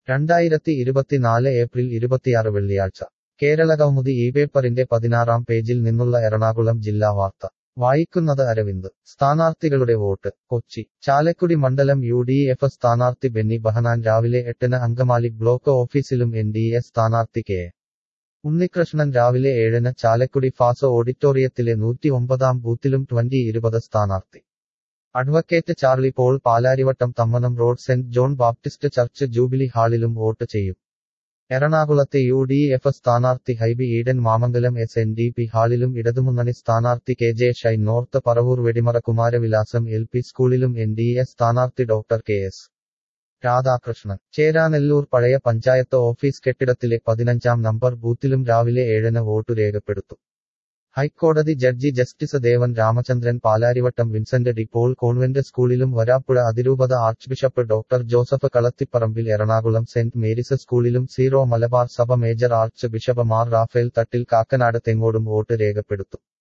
2024 April 26 വെള്ളിയാഴ്ച കേരളകൗമുദി പേപ്പറിന്റെ 16-ാം പേജിൽ നിന്നുള്ള എറണാകുളം ജില്ലാ വാർത്ത വായിക്കുന്നത് അരവിന്ദ്. സ്ഥാനാർത്ഥികളുടെ വോട്ട്. കൊച്ചി. ചാലക്കുടി മണ്ഡലം UDF സ്ഥാനാർത്ഥി ബെന്നി ബഹനാൻ രാവിലെ 8-ന് അങ്കമാലി ബ്ലോക്ക് ഓഫീസിലും NDA സ്ഥാനാർത്ഥി കെ. ഉണ്ണികൃഷ്ണൻ രാവിലെ 7-ന് ചാലക്കുടി ഫാസ് ഓഡിറ്റോറിയത്തിലെ 109-ാം ബൂത്തിലും 2020 സ്ഥാനാർത്ഥി advocate Charlie Paul Palarivattom Thammanam road saint John Baptist church jubilee ഹാളിലും വോട്ട് ചെയ്യും. എറണാകുളത്തെ UDF സ്ഥാനാർത്ഥി ഹൈബി ഈഡൻ മാമംഗലം SNDP ഹാളിലും ഇടതുമുന്നണി സ്ഥാനാർത്ഥി KJ Shine north Paravur Vedimara Kumaravilasam LP സ്കൂളിലും NDA സ്ഥാനാർത്ഥി ഡോക്ടർ KS രാധാകൃഷ്ണൻ ചേരാനെല്ലൂർ പഴയ പഞ്ചായത്ത് ഓഫീസ് കെട്ടിടത്തിലെ 15-ാം നമ്പർ ബൂത്തിലും രാവിലെ 7-ന് വോട്ടു രേഖപ്പെടുത്തും. ഹൈക്കോടതി judge justice Devan Ramachandran Palarivattom Vincent de Paul convent സ്കൂളിലും വരാപ്പുഴ അതിരൂപത archbishop doctor Joseph Kalathiparambil Ernakulam saint Mary's സ്കൂളിലും സീറോ മലബാർ സഭ major archbishop Mar Raphael Thattil Kakkanad തെങ്ങോടും വോട്ട് രേഖപ്പെടുത്തും.